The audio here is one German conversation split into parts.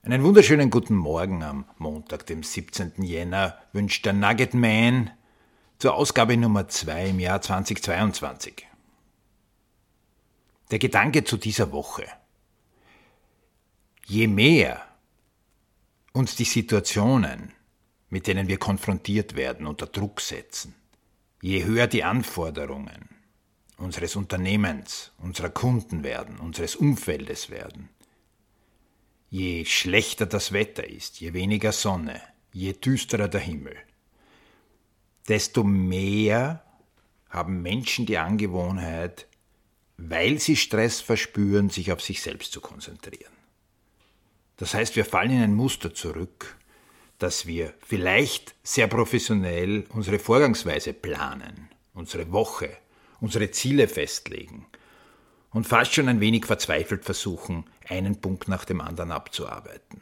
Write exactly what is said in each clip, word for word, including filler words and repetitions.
Einen wunderschönen guten Morgen am Montag, dem siebzehnten Jänner, wünscht der Nugget Man zur Ausgabe Nummer zwei im Jahr zweitausendzweiundzwanzig. Der Gedanke zu dieser Woche. Je mehr uns die Situationen, mit denen wir konfrontiert werden, unter Druck setzen, je höher die Anforderungen unseres Unternehmens, unserer Kunden werden, unseres Umfeldes werden, je schlechter das Wetter ist, je weniger Sonne, je düsterer der Himmel, desto mehr haben Menschen die Angewohnheit, weil sie Stress verspüren, sich auf sich selbst zu konzentrieren. Das heißt, wir fallen in ein Muster zurück, dass wir vielleicht sehr professionell unsere Vorgangsweise planen, unsere Woche, unsere Ziele festlegen und fast schon ein wenig verzweifelt versuchen, einen Punkt nach dem anderen abzuarbeiten.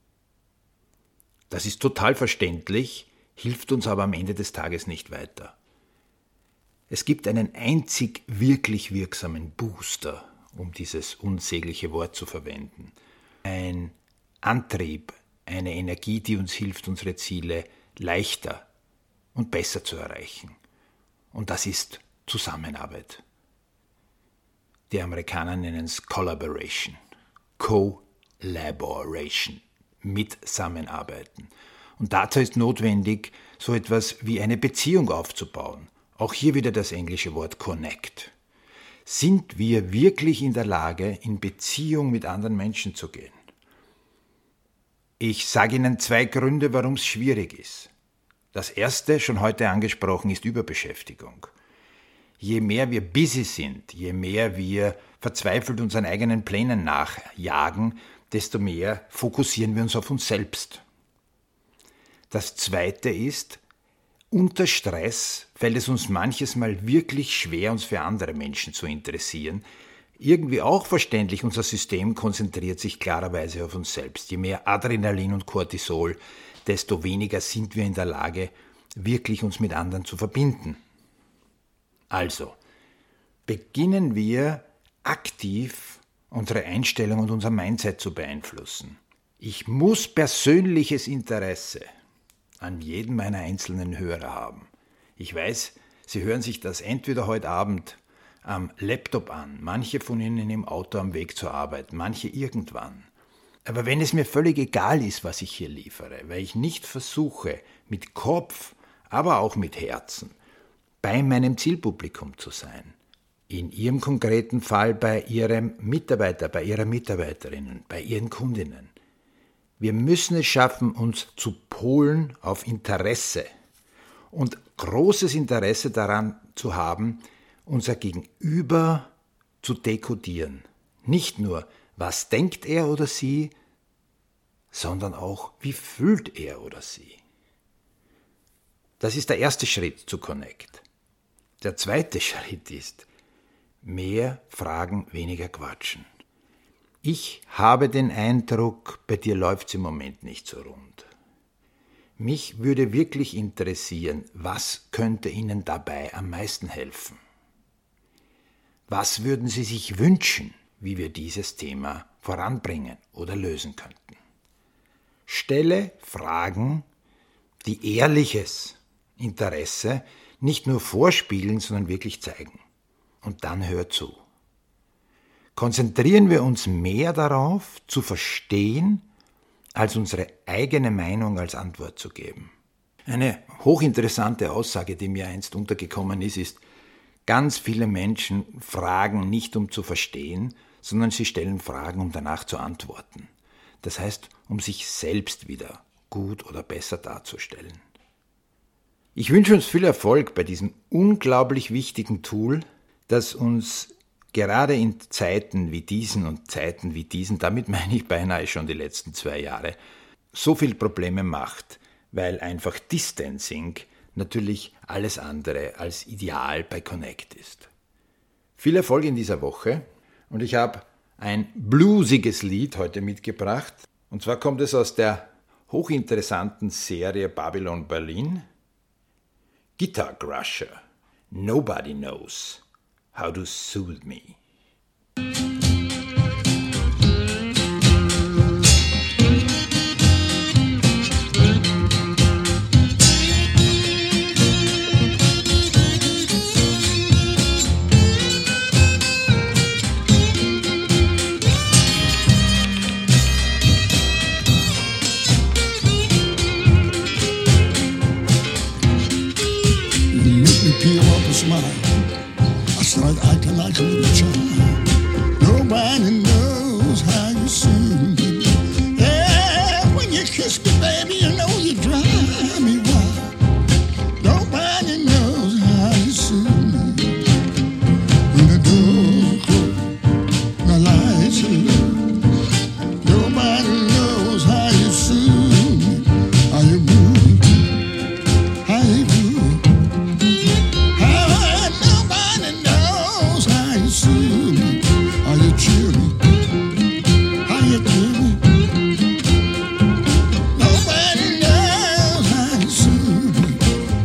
Das ist total verständlich, hilft uns aber am Ende des Tages nicht weiter. Es gibt einen einzig wirklich wirksamen Booster, um dieses unsägliche Wort zu verwenden. Ein Antrieb, eine Energie, die uns hilft, unsere Ziele leichter und besser zu erreichen. Und das ist Zusammenarbeit. Die Amerikaner nennen es Collaboration, Collaboration, mit Zusammenarbeiten. Und dazu ist notwendig, so etwas wie eine Beziehung aufzubauen. Auch hier wieder das englische Wort Connect. Sind wir wirklich in der Lage, in Beziehung mit anderen Menschen zu gehen? Ich sage Ihnen zwei Gründe, warum es schwierig ist. Das erste, schon heute angesprochen, ist Überbeschäftigung. Je mehr wir busy sind, je mehr wir verzweifelt unseren eigenen Plänen nachjagen, desto mehr fokussieren wir uns auf uns selbst. Das zweite ist, unter Stress fällt es uns manches Mal wirklich schwer, uns für andere Menschen zu interessieren. Irgendwie auch verständlich, unser System konzentriert sich klarerweise auf uns selbst. Je mehr Adrenalin und Cortisol, desto weniger sind wir in der Lage, wirklich uns mit anderen zu verbinden. Also, beginnen wir aktiv unsere Einstellung und unser Mindset zu beeinflussen. Ich muss persönliches Interesse an jedem meiner einzelnen Hörer haben. Ich weiß, Sie hören sich das entweder heute Abend am Laptop an, manche von Ihnen im Auto am Weg zur Arbeit, manche irgendwann. Aber wenn es mir völlig egal ist, was ich hier liefere, weil ich nicht versuche, mit Kopf, aber auch mit Herzen, bei meinem Zielpublikum zu sein, in Ihrem konkreten Fall bei Ihrem Mitarbeiter, bei Ihrer Mitarbeiterinnen, bei Ihren Kundinnen. Wir müssen es schaffen, uns zu polen auf Interesse und großes Interesse daran zu haben, unser Gegenüber zu dekodieren. Nicht nur, was denkt er oder sie, sondern auch, wie fühlt er oder sie. Das ist der erste Schritt zu Connect. Der zweite Schritt ist, mehr Fragen, weniger Quatschen. Ich habe den Eindruck, bei dir läuft es im Moment nicht so rund. Mich würde wirklich interessieren, was könnte Ihnen dabei am meisten helfen? Was würden Sie sich wünschen, wie wir dieses Thema voranbringen oder lösen könnten? Stelle Fragen, die ehrliches Interesse nicht nur vorspielen, sondern wirklich zeigen. Und dann hör zu. Konzentrieren wir uns mehr darauf, zu verstehen, als unsere eigene Meinung als Antwort zu geben. Eine hochinteressante Aussage, die mir einst untergekommen ist, ist, ganz viele Menschen fragen nicht, um zu verstehen, sondern sie stellen Fragen, um danach zu antworten. Das heißt, um sich selbst wieder gut oder besser darzustellen. Ich wünsche uns viel Erfolg bei diesem unglaublich wichtigen Tool, das uns gerade in Zeiten wie diesen und Zeiten wie diesen, damit meine ich beinahe schon die letzten zwei Jahre, so viel Probleme macht, weil einfach Distancing natürlich alles andere als ideal bei Connect ist. Viel Erfolg in dieser Woche und ich habe ein bluesiges Lied heute mitgebracht. Und zwar kommt es aus der hochinteressanten Serie Babylon Berlin. Guitar Crusher, Nobody Knows How to Soothe Me.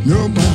Nobody